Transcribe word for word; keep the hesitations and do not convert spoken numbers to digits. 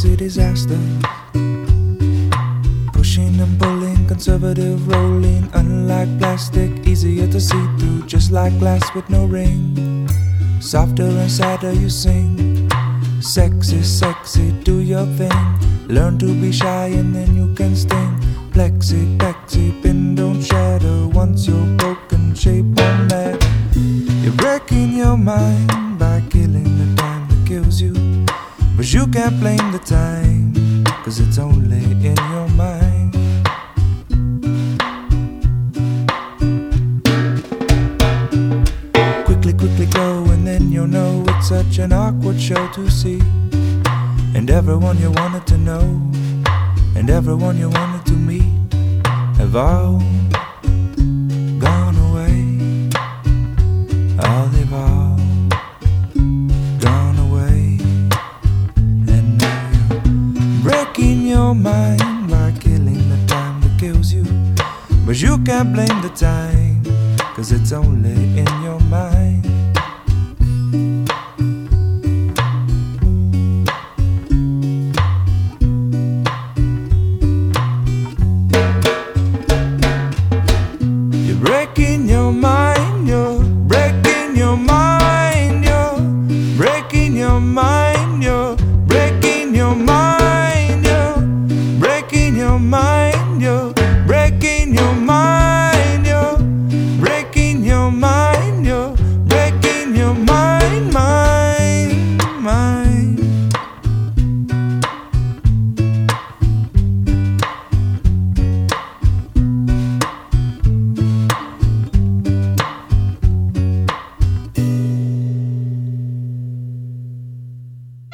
sexy disaster. Pushing and pulling, conservative rolling. Unlike plastic, easier to see through. Just like glass with no ring. Softer and sadder you sing. Sexy, sexy, do your thing. Learn to be shy and then you can sting. Plexi, plexi, pin don't shatter. Once you're broken, shape on mad. You're wrecking your mind by killing the time that kills you. But you can't blame the time, cause it's only in your mind. Quickly, quickly go and then you'll know it's such an awkward show to see. And everyone you wanted to know, and everyone you wanted to meet, have all gone away. Oh, they've all gone away. And now you're breaking your mind by killing the time that kills you. But you can't blame the time, cause it's only in your mind. Breaking your mind